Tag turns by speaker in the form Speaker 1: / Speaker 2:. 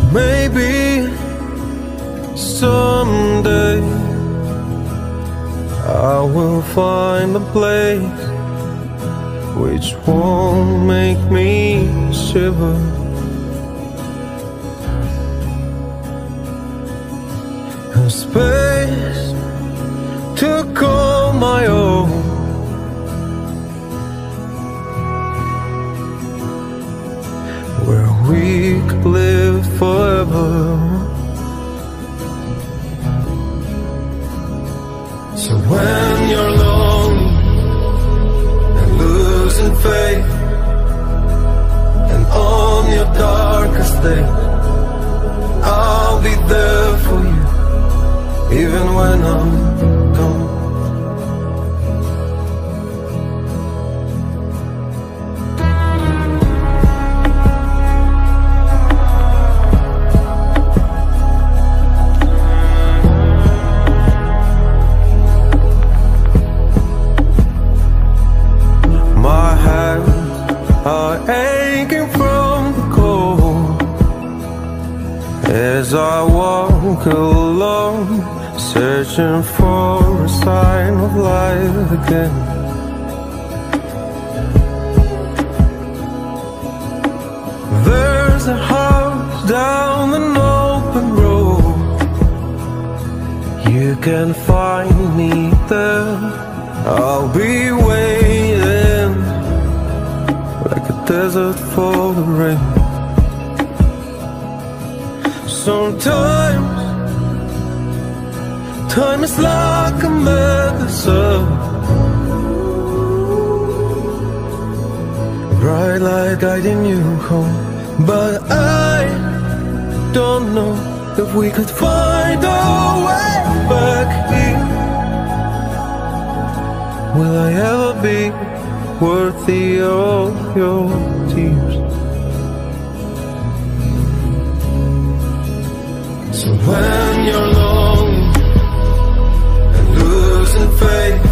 Speaker 1: maybe someday I will find a place which won't make me shiver. A space to call my own, where we could live forever. So when you're lonely and losing faith, and on your darkest day, I'll be there for you, even when I'm gone. My hands are aching from the cold as I walk along, searching for a sign of life again. There's a house down an open road, you can find me there. I'll be waiting like a desert for the rain. Sometimes time is like a medicine, bright light guiding you home. But I don't know if we could find a way back here. Will I ever be worthy of your tears? So when you're lonely and losing faith,